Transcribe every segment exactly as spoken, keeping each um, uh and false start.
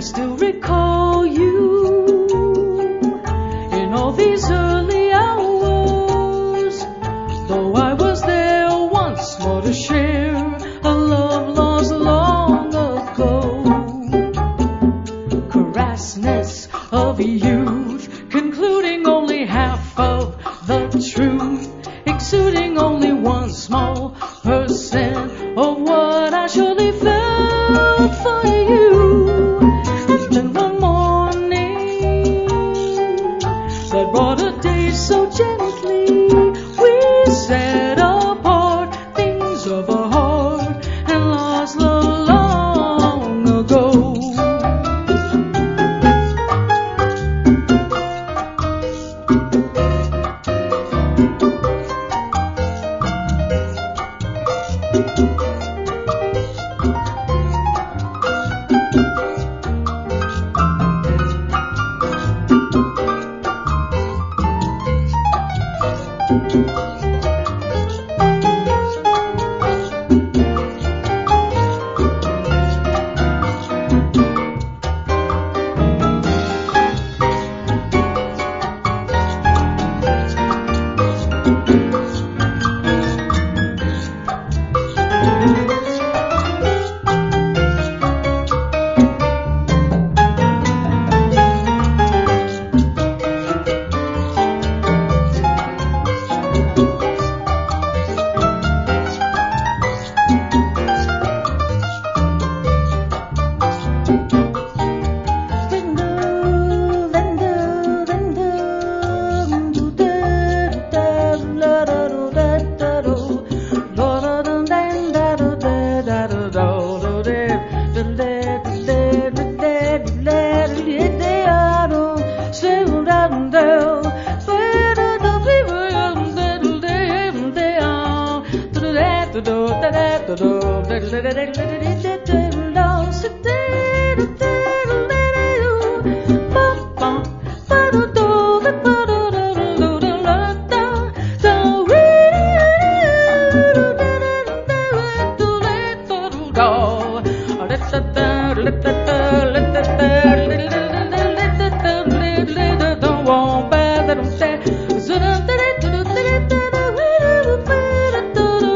still recall you in all these early hours, though I was there once more to share a love lost long ago. Crassness of youth, concluding only half of the truth, exuding only one small percent of what I surely felt for you. And then one morning that brought a day so gently, we set apart things of a heart and lost love long ago.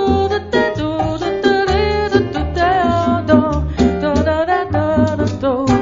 Do